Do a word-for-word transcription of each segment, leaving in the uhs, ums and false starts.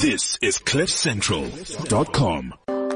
This is cliff central dot com.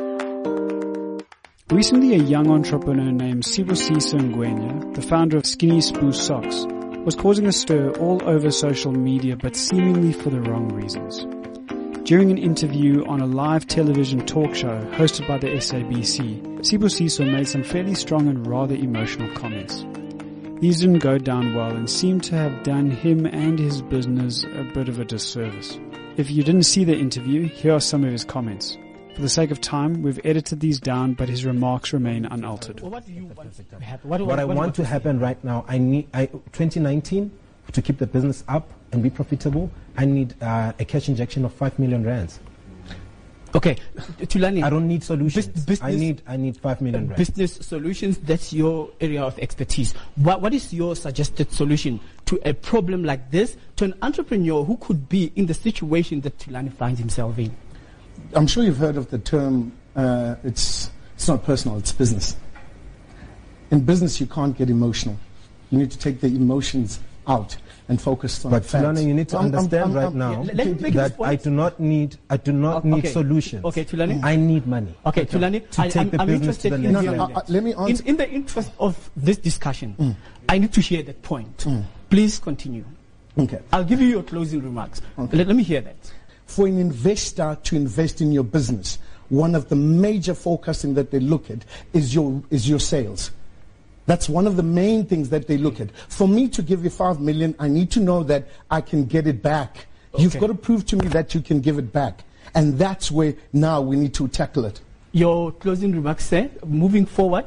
Recently, a young entrepreneur named Sibusiso Ngwenya, the founder of Skinny Spoo Socks, was causing a stir all over social media, but seemingly for the wrong reasons. During an interview on a live television talk show hosted by the S A B C, Sibusiso made some fairly strong and rather emotional comments. These didn't go down well and seemed to have done him and his business a bit of a disservice. If you didn't see the interview, here are some of his comments. For the sake of time, we've edited these down, but his remarks remain unaltered. What do you want to happen? What, what, what I what, want what to happen right now, I need I, twenty nineteen to keep the business up and be profitable. I need uh, a cash injection of five million rands. Okay, Thulani, I don't need solutions. Business, I need I need five million rands. Business solutions. That's your area of expertise. What what is your suggested solution to a problem like this, to an entrepreneur who could be in the situation that Thulani finds himself in? I'm sure you've heard of the term, uh, it's it's not personal, it's business. In business, you can't get emotional. You need to take the emotions out and focus on but facts. But Thulani, you need to I'm, understand I'm, I'm, right I'm, now yeah, that I do not need I do not okay. need solutions. Okay, Thulani. I need money. Okay, Thulani. To I, take I'm, the I'm business to interested the in next no, level. no, uh, let me answer. In, in the interest of this discussion, mm. I need to hear that point. Mm. Please continue. Okay. I'll give you your closing remarks. Okay. Let, let me hear that. For an investor to invest in your business, one of the major forecasting that they look at is your is your sales. That's one of the main things that they look at. For me to give you five million, I need to know that I can get it back. Okay. You've got to prove to me that you can give it back. And that's where now we need to tackle it. Your closing remarks, sir, moving forward?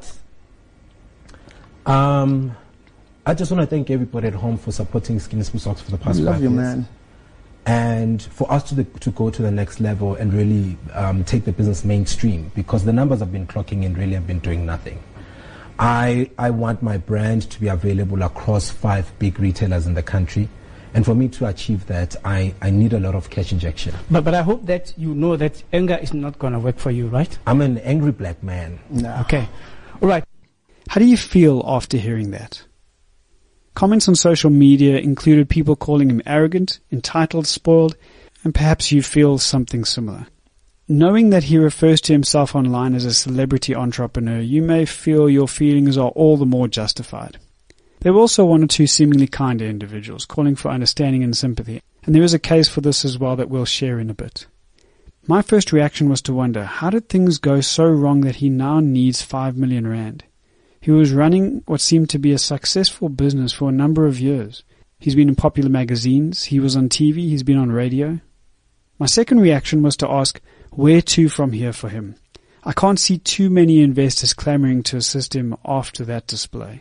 Um, I just want to thank everybody at home for supporting Skinny Spoo Socks for the past I love five you, years. man. And for us to, the, to go to the next level and really um, take the business mainstream, because the numbers have been clocking and really have been doing nothing. I, I want my brand to be available across five big retailers in the country. And for me to achieve that, I, I need a lot of cash injection. But but I hope that you know that anger is not going to work for you, right? I'm an angry black man. No. Okay. All right. How do you feel after hearing that? Comments on social media included people calling him arrogant, entitled, spoiled, and perhaps you feel something similar. Knowing that he refers to himself online as a celebrity entrepreneur, you may feel your feelings are all the more justified. There were also one or two seemingly kinder individuals calling for understanding and sympathy, and there is a case for this as well that we'll share in a bit. My first reaction was to wonder, how did things go so wrong that he now needs five million rand? He was running what seemed to be a successful business for a number of years. He's been in popular magazines, he was on T V, he's been on radio. My second reaction was to ask, where to from here for him? I can't see too many investors clamoring to assist him after that display.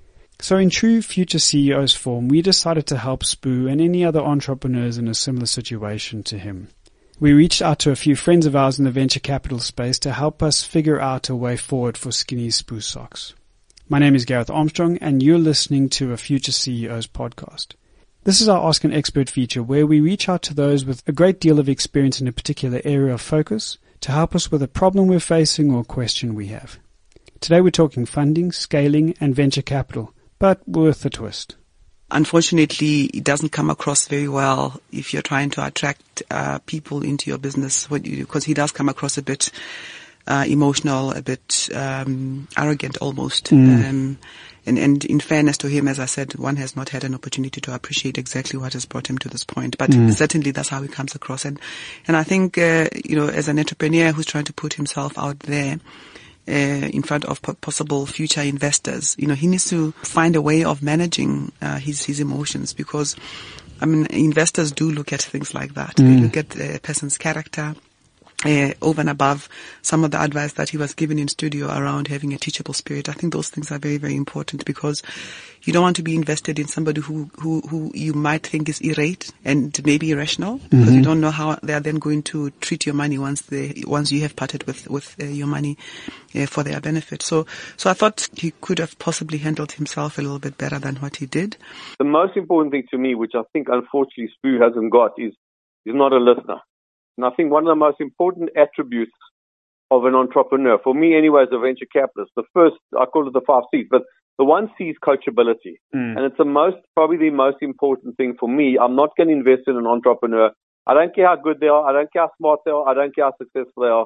So in true Future C E Os form, we decided to help Spoo and any other entrepreneurs in a similar situation to him. We reached out to a few friends of ours in the venture capital space to help us figure out a way forward for Skinny Spoo Socks. My name is Gareth Armstrong, and you're listening to a Future C E Os podcast. This is our Ask an Expert feature, where we reach out to those with a great deal of experience in a particular area of focus to help us with a problem we're facing or question we have. Today we're talking funding, scaling, and venture capital, but with a twist. Unfortunately, it doesn't come across very well if you're trying to attract uh, people into your business, because he does come across a bit Uh, emotional, a bit um, arrogant almost. Mm. Um, and, and in fairness to him, as I said, one has not had an opportunity to appreciate exactly what has brought him to this point. But mm. certainly that's how he comes across. And, and I think, uh, you know, as an entrepreneur who's trying to put himself out there uh, in front of po- possible future investors, you know, he needs to find a way of managing uh, his, his emotions, because, I mean, investors do look at things like that. Mm. They look at a person's character, Uh, over and above some of the advice that he was given in studio around having a teachable spirit. I think those things are very, very important, because you don't want to be invested in somebody who, who, who you might think is irate and maybe irrational, mm-hmm. because you don't know how they are then going to treat your money once they, once you have parted with, with uh, your money uh, for their benefit. So, so I thought he could have possibly handled himself a little bit better than what he did. The most important thing to me, which I think unfortunately Spoo hasn't got, is, is not a listener. And I think one of the most important attributes of an entrepreneur, for me anyway, as a venture capitalist, the first, I call it the five C's, but the one C is coachability. Mm. And it's the most, probably the most important thing for me. I'm not going to invest in an entrepreneur I don't care how good they are. I don't care how smart they are. I don't care how successful they are.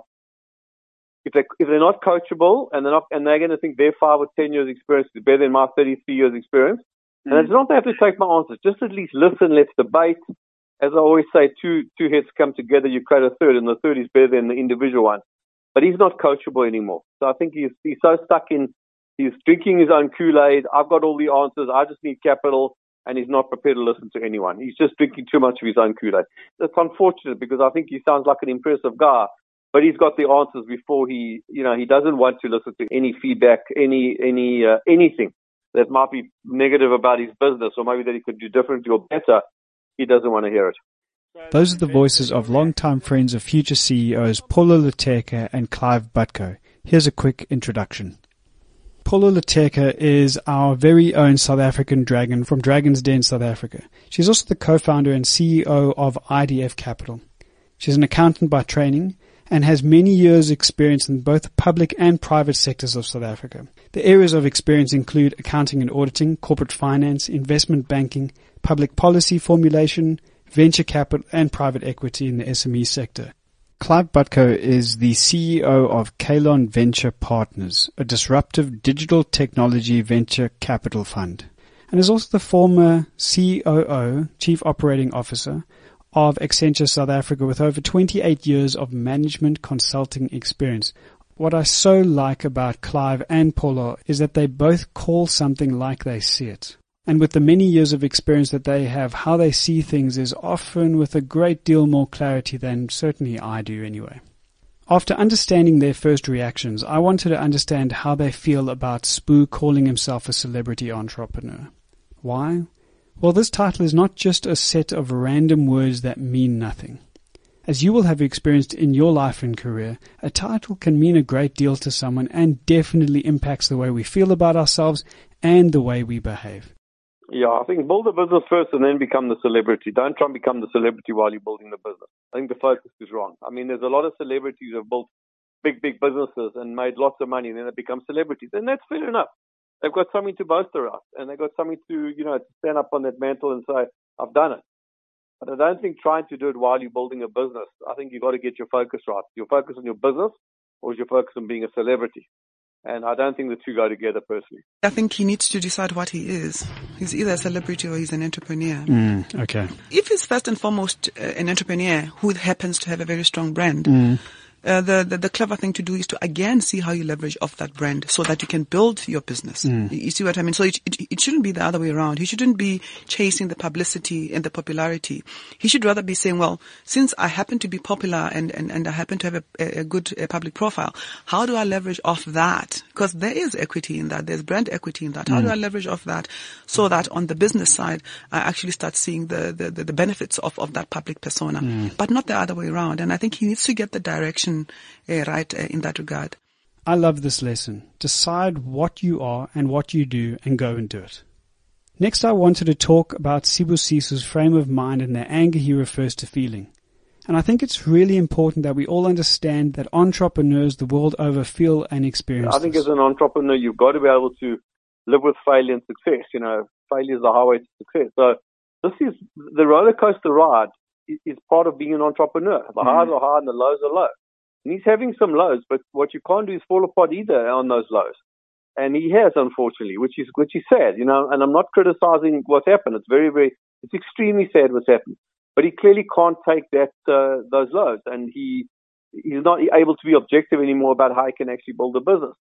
If they if they're not coachable and they're not and they're going to think their five or ten years experience is better than my thirty-three years experience, mm. and it's not they have to take my answers. Just at least listen. Let's debate. As I always say, two two heads come together, you create a third, and the third is better than the individual one. But he's not coachable anymore. So I think he's he's so stuck in he's drinking his own Kool-Aid. I've got all the answers. I just need capital, and he's not prepared to listen to anyone. He's just drinking too much of his own Kool-Aid. That's unfortunate because I think he sounds like an impressive guy. But he's got the answers before he, you know, he doesn't want to listen to any feedback, any, any, uh, anything that might be negative about his business or maybe that he could do differently or better. He doesn't want to hear it. Those are the voices of longtime friends of future C E Os Paulo Leteka and Clive Butko. Here's a quick introduction. Paulo Leteka is our very own South African dragon from Dragon's Den, South Africa. She's also the co-founder and C E O of I D F Capital. She's an accountant by training and has many years' experience in both the public and private sectors of South Africa. The areas of experience include accounting and auditing, corporate finance, investment banking, public policy formulation, venture capital, and private equity in the S M E sector. Clive Butko is the C E O of Kalon Venture Partners, a disruptive digital technology venture capital fund, and is also the former C O O, Chief Operating Officer, of Accenture South Africa with over twenty-eight years of management consulting experience. What I so like about Clive and Paulo is that they both call something like they see it. And with the many years of experience that they have, how they see things is often with a great deal more clarity than certainly I do anyway. After understanding their first reactions, I wanted to understand how they feel about Spoo calling himself a celebrity entrepreneur. Why? Well, this title is not just a set of random words that mean nothing. As you will have experienced in your life and career, a title can mean a great deal to someone and definitely impacts the way we feel about ourselves and the way we behave. Yeah, I think build the business first and then become the celebrity. Don't try and become the celebrity while you're building the business. I think the focus is wrong. I mean, there's a lot of celebrities who have built big, big businesses and made lots of money and then they become celebrities. And that's fair enough. They've got something to boast about and they've got something to, you know, to stand up on that mantle and say, I've done it. But I don't think trying to do it while you're building a business, I think you've got to get your focus right. Your focus on your business or is your focus on being a celebrity? And I don't think the two go together personally. I think he needs to decide what he is. He's either a celebrity or he's an entrepreneur. Mm, okay. If he's first and foremost uh, an entrepreneur who happens to have a very strong brand, mm. Uh, the, the the clever thing to do is to again see how you leverage off that brand so that you can build your business. Mm. You, you see what I mean? So it, it it shouldn't be the other way around. He shouldn't be chasing the publicity and the popularity. He should rather be saying, well, since I happen to be popular and and, and I happen to have a, a good a public profile, how do I leverage off that? Because there is equity in that. There's brand equity in that. How mm. do I leverage off that so that on the business side, I actually start seeing the the, the, the benefits of, of that public persona, mm. but not the other way around. And I think he needs to get the direction Uh, right uh, in that regard. I love this lesson. Decide what you are and what you do and go and do it. Next, I wanted to talk about Sibusisu's frame of mind and the anger he refers to feeling. And I think it's really important that we all understand that entrepreneurs the world over feel and experience I think this. As an entrepreneur, you've got to be able to live with failure and success. You know, failure is the highway to success. So this is the roller coaster ride is part of being an entrepreneur. The mm. highs are high and the lows are low. And he's having some lows, but what you can't do is fall apart either on those lows. And he has, unfortunately, which is which is sad, you know, and I'm not criticizing what's happened. It's very, very, it's extremely sad what's happened. But he clearly can't take that uh, those lows, and he he's not able to be objective anymore about how he can actually build a business.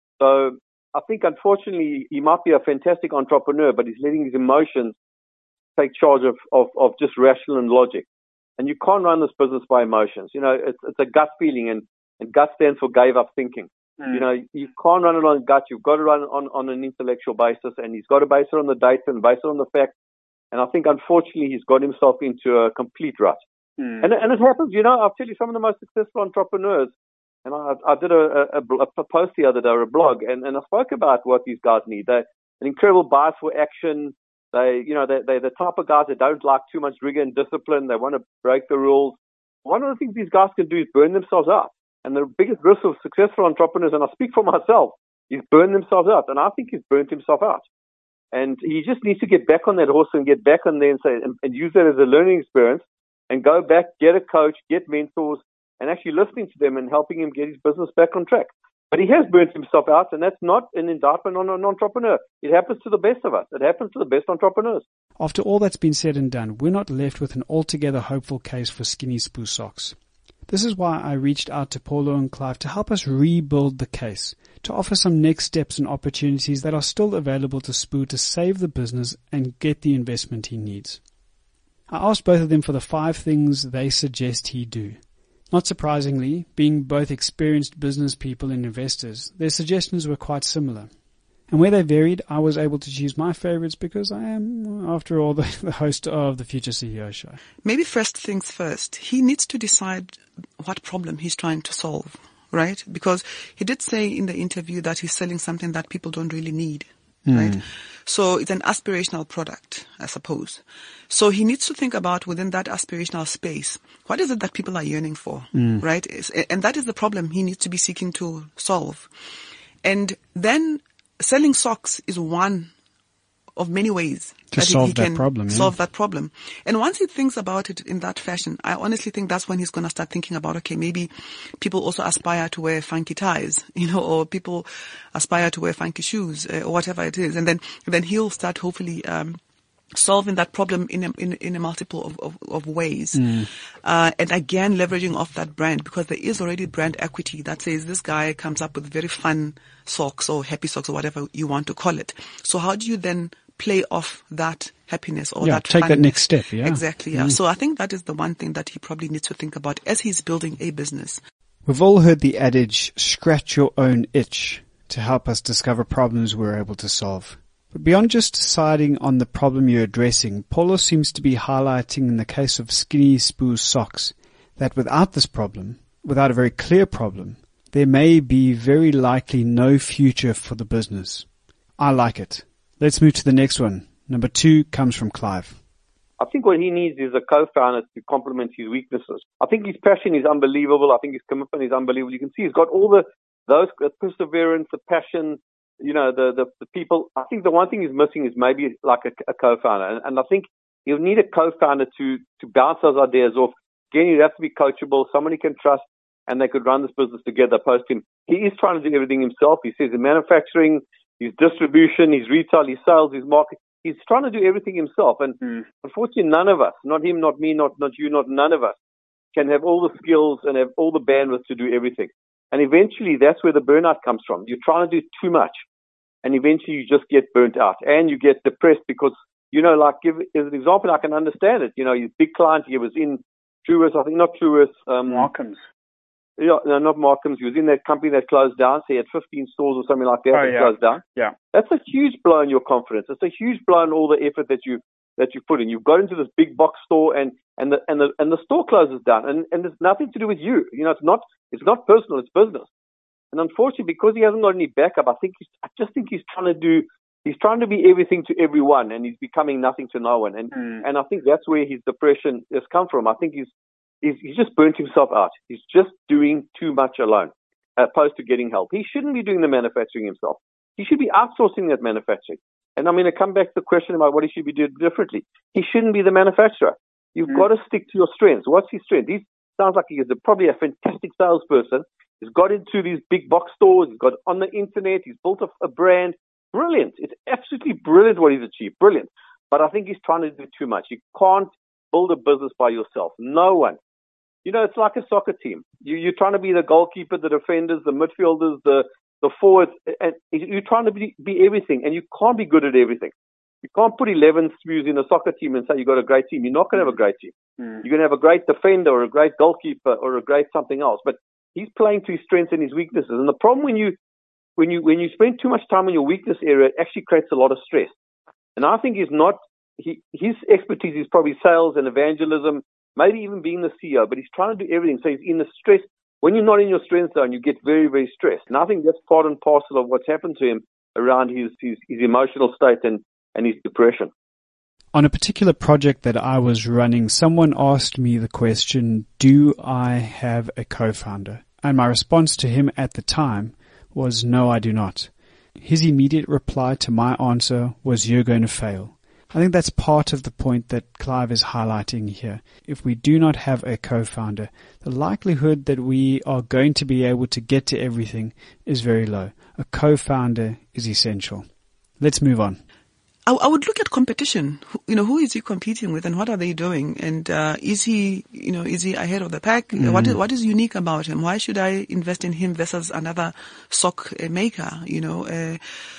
So I think, unfortunately, he might be a fantastic entrepreneur, but he's letting his emotions take charge of, of, of just rational and logic. And you can't run this business by emotions. You know, it's, it's a gut feeling, and, and gut stands for gave up thinking. Mm. You know, you can't run it on gut. You've got to run it on, on an intellectual basis, and he's got to base it on the data and base it on the facts. And I think, unfortunately, he's got himself into a complete rut. Mm. And, and it happens, you know, I'll tell you, some of the most successful entrepreneurs, and I, I did a, a, a post the other day, or a blog, and, and I spoke about what these guys need. They're an incredible bias for action. They, you know, they, they're the type of guys that don't like too much rigor and discipline. They want to break the rules. One of the things these guys can do is burn themselves out. And the biggest risk of successful entrepreneurs, and I speak for myself, is burn themselves out. And I think he's burnt himself out. And he just needs to get back on that horse and get back on there and say, and, and use that as a learning experience and go back, get a coach, get mentors, and actually listening to them and helping him get his business back on track. But he has burnt himself out, and that's not an indictment on an entrepreneur. It happens to the best of us. It happens to the best entrepreneurs. After all that's been said and done, we're not left with an altogether hopeful case for Skinny Spoo socks. This is why I reached out to Paulo and Clive to help us rebuild the case, to offer some next steps and opportunities that are still available to Spoo to save the business and get the investment he needs. I asked both of them for the five things they suggest he do. Not surprisingly, being both experienced business people and investors, their suggestions were quite similar. And where they varied, I was able to choose my favorites because I am, after all, the, the host of the Future C E O Show. Maybe first things first. He needs to decide what problem he's trying to solve, right? Because he did say in the interview that he's selling something that people don't really need, mm. right? So it's an aspirational product, I suppose. So he needs to think about within that aspirational space, what is it that people are yearning for, mm. right? And that is the problem he needs to be seeking to solve. And then selling socks is one of many ways to that solve he that can problem, solve yeah. that problem. And once he thinks about it in that fashion, I honestly think that's when he's going to start thinking about, okay, maybe people also aspire to wear funky ties, you know, or people aspire to wear funky shoes, uh, or whatever it is. And then, then he'll start hopefully, um, solving that problem in a, in, in a multiple of, of, of ways. Mm. Uh, and again, leveraging off that brand, because there is already brand equity that says this guy comes up with very fun socks or happy socks or whatever you want to call it. So how do you then play off that happiness or yeah, that take fun? that next step, yeah. Exactly, yeah. Mm. So I think that is the one thing that he probably needs to think about as he's building a business. We've all heard the adage, scratch your own itch, to help us discover problems we're able to solve. But beyond just deciding on the problem you're addressing, Paulo seems to be highlighting in the case of Skinny Spoo's socks that without this problem, without a very clear problem, there may be very likely no future for the business. I like it. Let's move to the next one. Number two comes from Clive. I think what he needs is a co-founder to complement his weaknesses. I think his passion is unbelievable. I think his commitment is unbelievable. You can see he's got all the those the perseverance, the passion, you know, the, the, the people. I think the one thing he's missing is maybe like a, a co-founder. And, and I think he'll need a co-founder to, to bounce those ideas off. Again, you'd have to be coachable, somebody can trust, and they could run this business together post him. He is trying to do everything himself. He says in manufacturing, his distribution, his retail, his sales, his market. He's trying to do everything himself. And mm. unfortunately, none of us, not him, not me, not, not you, not none of us, can have all the skills and have all the bandwidth to do everything. And eventually, that's where the burnout comes from. You're trying to do too much. And eventually you just get burnt out and you get depressed because, you know, like give as an example, I can understand it. You know, his big client, he was in Truworths, I think not Truworths. Um, Markham's. Yeah, no, not Markham's. He was in that company that closed down. So he had fifteen stores or something like that oh, that yeah. closed down. Yeah. That's a huge blow in your confidence. It's a huge blow in all the effort that you, that you put in. You've got into this big box store and, and the, and the, and the store closes down and, and it's nothing to do with you. You know, it's not, it's not personal, it's business. And unfortunately, because he hasn't got any backup, I think he's, I just think he's trying to do, he's trying to be everything to everyone, and he's becoming nothing to no one. And mm. and I think that's where his depression has come from. I think he's, he's he's just burnt himself out. He's just doing too much alone, as opposed to getting help. He shouldn't be doing the manufacturing himself. He should be outsourcing that manufacturing. And I'm going to come back to the question about what he should be doing differently. He shouldn't be the manufacturer. You've mm. got to stick to your strengths. What's his strength? He sounds like he is a, probably a fantastic salesperson. He's got into these big box stores. He's got on the internet. He's built a, a brand. Brilliant. It's absolutely brilliant what he's achieved. Brilliant. But I think he's trying to do too much. You can't build a business by yourself. No one. You know, it's like a soccer team. You, you're trying to be the goalkeeper, the defenders, the midfielders, the, the forwards. And you're trying to be, be everything. And you can't be good at everything. You can't put eleven Smoos in a soccer team and say you've got a great team. You're not going to have a great team. Mm. You're going to have a great defender or a great goalkeeper or a great something else. But he's playing to his strengths and his weaknesses. And the problem when you, when you, when you spend too much time in your weakness area, it actually creates a lot of stress. And I think he's not, he, his expertise is probably sales and evangelism, maybe even being the C E O, but he's trying to do everything. So he's in the stress. When you're not in your strength zone, you get very, very stressed. And I think that's part and parcel of what's happened to him around his, his, his emotional state and, and his depression. On a particular project that I was running, someone asked me the question, do I have a co-founder? And my response to him at the time was, no, I do not. His immediate reply to my answer was, you're going to fail. I think that's part of the point that Clive is highlighting here. If we do not have a co-founder, the likelihood that we are going to be able to get to everything is very low. A co-founder is essential. Let's move on. I, I would look at competition. Who, you know, who is he competing with and what are they doing? And uh, is he, you know, is he ahead of the pack? Mm. What is, what is unique about him? Why should I invest in him versus another sock maker? You know, uh,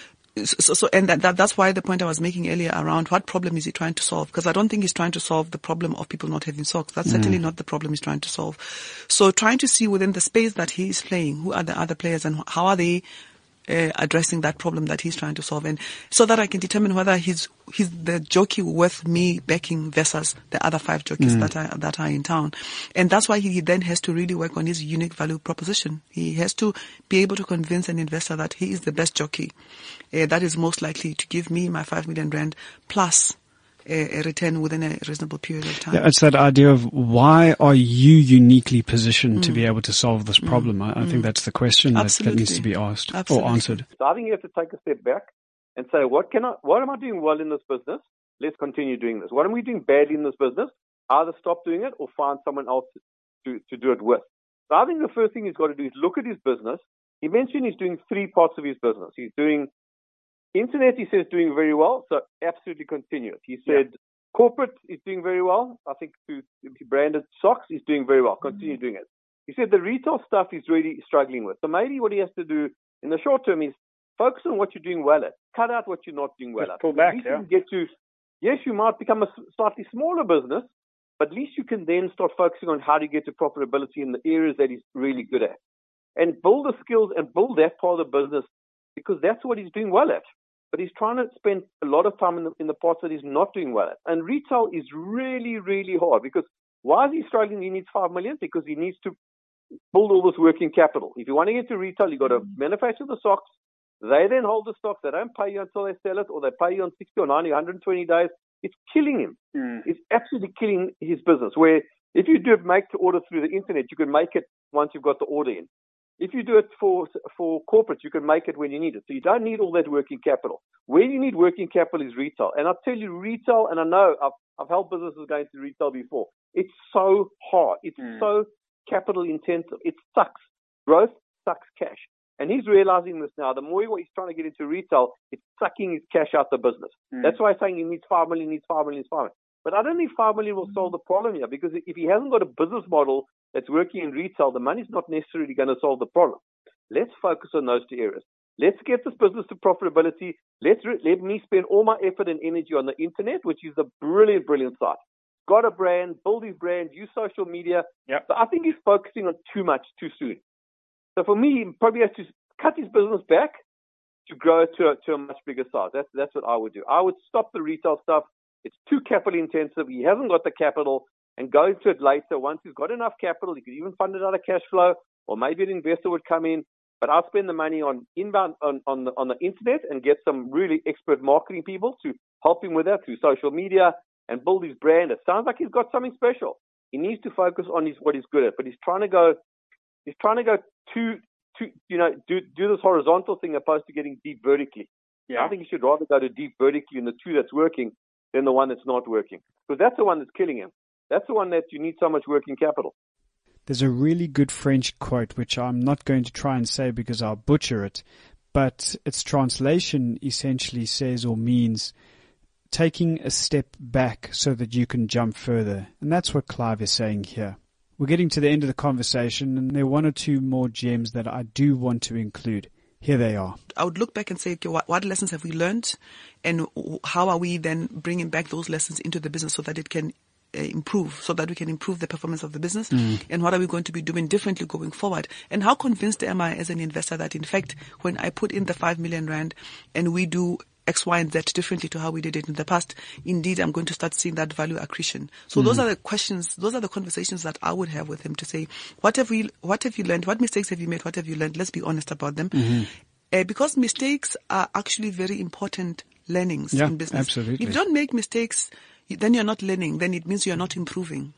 So, so, and that, that, that's why the point I was making earlier around what problem is he trying to solve? Because I don't think he's trying to solve the problem of people not having socks. That's mm. certainly not the problem he's trying to solve. So trying to see within the space that he is playing, who are the other players and how are they uh, addressing that problem that he's trying to solve, and so that I can determine whether he's he's the jockey worth me backing versus the other five jockeys mm. that are that are in town. And that's why he then has to really work on his unique value proposition. He has to be able to convince an investor that he is the best jockey uh, that is most likely to give me my five million rand plus a, a return within a reasonable period of time. Yeah, it's that idea of why are you uniquely positioned mm. to be able to solve this problem? Mm. I, I mm. think that's the question that, that needs to be asked Absolutely. or answered. So I think you have to take a step back and say, what can I, what am I doing well in this business? Let's continue doing this. What am we doing badly in this business? Either stop doing it or find someone else to, to do it with. So I think the first thing he's got to do is look at his business. He mentioned he's doing three parts of his business. He's doing internet, he says, doing very well, so absolutely continue it. He said yeah. corporate is doing very well. I think to, to branded socks is doing very well. Continue mm-hmm. doing it. He said the retail stuff he's really struggling with. So maybe what he has to do in the short term is focus on what you're doing well at. Cut out what you're not doing well Just at. Pull back, at yeah. You get to, yes, you might become a slightly smaller business, but at least you can then start focusing on how to get to profitability in the areas that he's really good at. And build the skills and build that part of the business because that's what he's doing well at. But he's trying to spend a lot of time in the, in the parts that he's not doing well at. And retail is really, really hard because why is he struggling? He needs five million because he needs to build all this working capital. If you want to get to retail, you've got to manufacture the socks. They then hold the stock. They don't pay you until they sell it, or they pay you on sixty or ninety, one hundred twenty days. It's killing him. Mm. It's absolutely killing his business. Where if you do make to order through the internet, you can make it once you've got the order in. If you do it for for corporate, you can make it when you need it. So you don't need all that working capital. Where you need working capital is retail. And I'll tell you, retail, and I know I've, I've helped businesses going to retail before. It's so hard. It's mm. so capital intensive. It sucks. Growth sucks cash. And he's realizing this now. The more he's trying to get into retail, it's sucking his cash out the business. Mm. That's why I'm saying he needs five million, he needs five million, he needs five million. But I don't think five million will solve the problem here because if he hasn't got a business model that's working in retail, the money's not necessarily going to solve the problem. Let's focus on those two areas. Let's get this business to profitability. Let's re- let me spend all my effort and energy on the internet, which is a brilliant, brilliant site. Got a brand, build his brand, use social media. Yep. But I think he's focusing on too much too soon. So for me, he probably has to cut his business back to grow to a, to a much bigger size. That's that's what I would do. I would stop the retail stuff. It's too capital intensive. He hasn't got the capital, and go into it later. Once he's got enough capital, he could even fund it out of cash flow, or maybe an investor would come in. But I'll spend the money on inbound on, on the on the internet and get some really expert marketing people to help him with that through social media and build his brand. It sounds like he's got something special. He needs to focus on his what he's good at, but he's trying to go he's trying to go too too you know do do this horizontal thing opposed to getting deep vertically. Yeah. I think he should rather go to deep vertically in the two that's working than the one that's not working, because that's the one that's killing him. That's the one that you need so much working capital. There's a really good French quote, which I'm not going to try and say because I'll butcher it, but its translation essentially says or means taking a step back so that you can jump further. And that's what Clive is saying here. We're getting to the end of the conversation, and there are one or two more gems that I do want to include. Here they are. I would look back and say, okay, what, what lessons have we learned, and how are we then bringing back those lessons into the business so that it can uh, improve, so that we can improve the performance of the business, mm. and what are we going to be doing differently going forward? And how convinced am I as an investor that, in fact, when I put in the five million rand and we do X, Y, and Z differently to how we did it in the past, indeed, I'm going to start seeing that value accretion. So mm. those are the questions, those are the conversations that I would have with him to say, what have we, what have you learned? What mistakes have you made? What have you learned? Let's be honest about them. Mm-hmm. Uh, because mistakes are actually very important learnings yeah, in business. Absolutely. If you don't make mistakes, then you're not learning. Then it means you're not improving.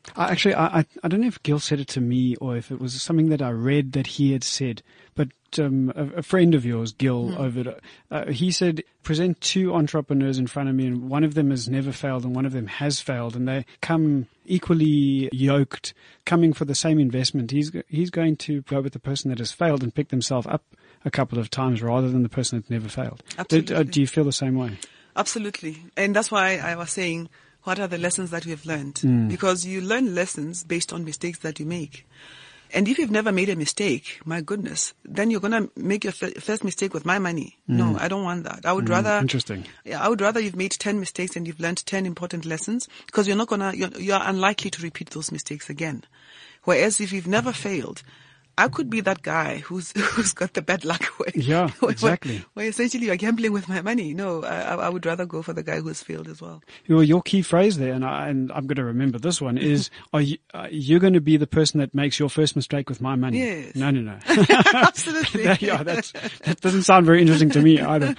I actually, I, I I don't know if Gil said it to me or if it was something that I read that he had said, but um, a, a friend of yours, Gil, mm. over uh, he said, present two entrepreneurs in front of me, and one of them has never failed and one of them has failed, and they come equally yoked, coming for the same investment. He's he's going to go with the person that has failed and pick themselves up a couple of times rather than the person that's never failed. Absolutely. Do, uh, do you feel the same way? Absolutely. And that's why I was saying, what are the lessons that we have learned? Mm. Because you learn lessons based on mistakes that you make. And if you've never made a mistake, my goodness, then you're going to make your f- first mistake with my money. Mm. No, I don't want that. I would mm. rather, interesting. Yeah, I would rather you've made ten mistakes and you've learned ten important lessons, because you're not going to, you're, you're unlikely to repeat those mistakes again. Whereas if you've never failed, I could be that guy who's who's got the bad luck. Where, yeah, exactly. Where, where essentially you're gambling with my money. No, I, I would rather go for the guy who's failed as well. Your your key phrase there, and, I, and I'm going to remember this one, is are you uh, you're going to be the person that makes your first mistake with my money? Yes. No, no, no. Absolutely. that, yeah, that's, that doesn't sound very interesting to me either.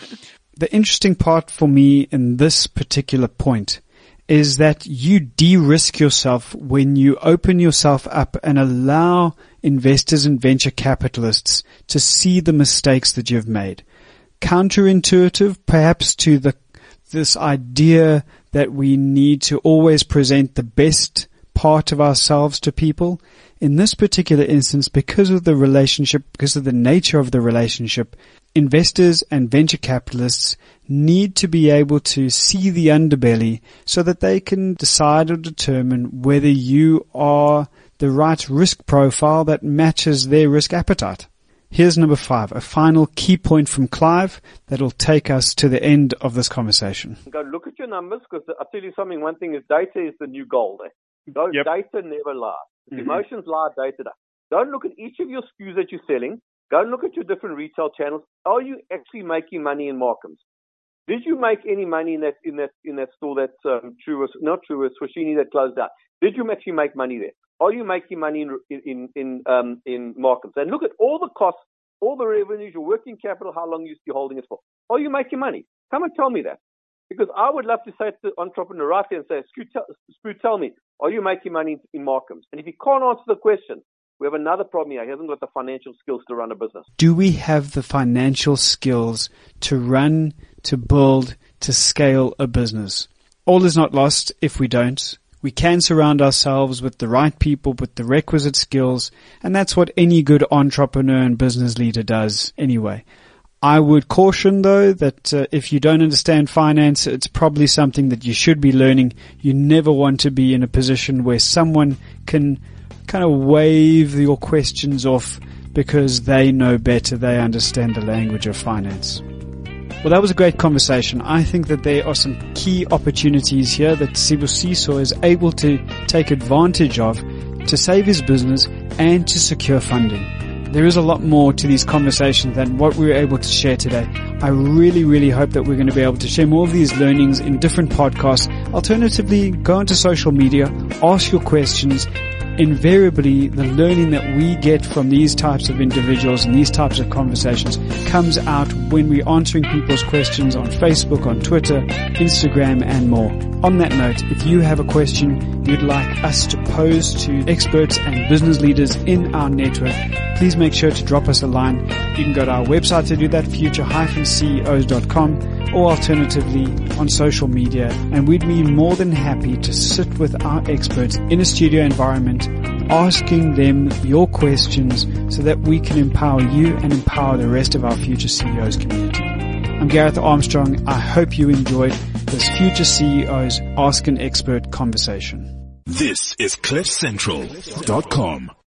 The interesting part for me in this particular point is that you de-risk yourself when you open yourself up and allow investors and venture capitalists to see the mistakes that you've made. Counterintuitive, perhaps, to the this idea that we need to always present the best part of ourselves to people. In this particular instance, because of the relationship, because of the nature of the relationship, investors and venture capitalists need to be able to see the underbelly so that they can decide or determine whether you are the right risk profile that matches their risk appetite. Here's number five, a final key point from Clive that will take us to the end of this conversation. Go look at your numbers, because I'll tell you something. One thing is data is the new gold. Eh? Go, yep. Data never lies. Mm-hmm. Emotions lie, data does. Don't look at each of your S K Us that you're selling. Go and look at your different retail channels. Are you actually making money in Markhams? Did you make any money in that in that in that store that's um, Truworths, not Truworths, Swashini that closed down? Did you actually make money there? Are you making money in in in um, in Markhams? And look at all the costs, all the revenues, your working capital, how long you're holding it for. Are you making money? Come and tell me that, because I would love to say to the entrepreneur right there and say, Spoo, tell, Spoo, tell me, are you making money in Markhams? And if he can't answer the question, we have another problem here. He hasn't got the financial skills to run a business. Do we have the financial skills to run, to build, to scale a business? All is not lost if we don't. We can surround ourselves with the right people, with the requisite skills, and that's what any good entrepreneur and business leader does anyway. I would caution, though, that uh, if you don't understand finance, it's probably something that you should be learning. You never want to be in a position where someone can kind of wave your questions off because they know better, they understand the language of finance. Well, that was a great conversation. I think that there are some key opportunities here that Sibusiso is able to take advantage of to save his business and to secure funding. There is a lot more to these conversations than what we were able to share today. I really, really hope that we're going to be able to share more of these learnings in different podcasts. Alternatively, go onto social media, ask your questions. Invariably, the learning that we get from these types of individuals and these types of conversations comes out when we're answering people's questions on Facebook, on Twitter, Instagram, and more. On that note, if you have a question you'd like us to pose to experts and business leaders in our network, please make sure to drop us a line. You can go to our website to do that, future dash C E Os dot com, or alternatively on social media, and we'd be more than happy to sit with our experts in a studio environment, asking them your questions so that we can empower you and empower the rest of our Future C E Os community. I'm Gareth Armstrong. I hope you enjoyed this Future C E Os Ask an Expert conversation. This is cliff central dot com.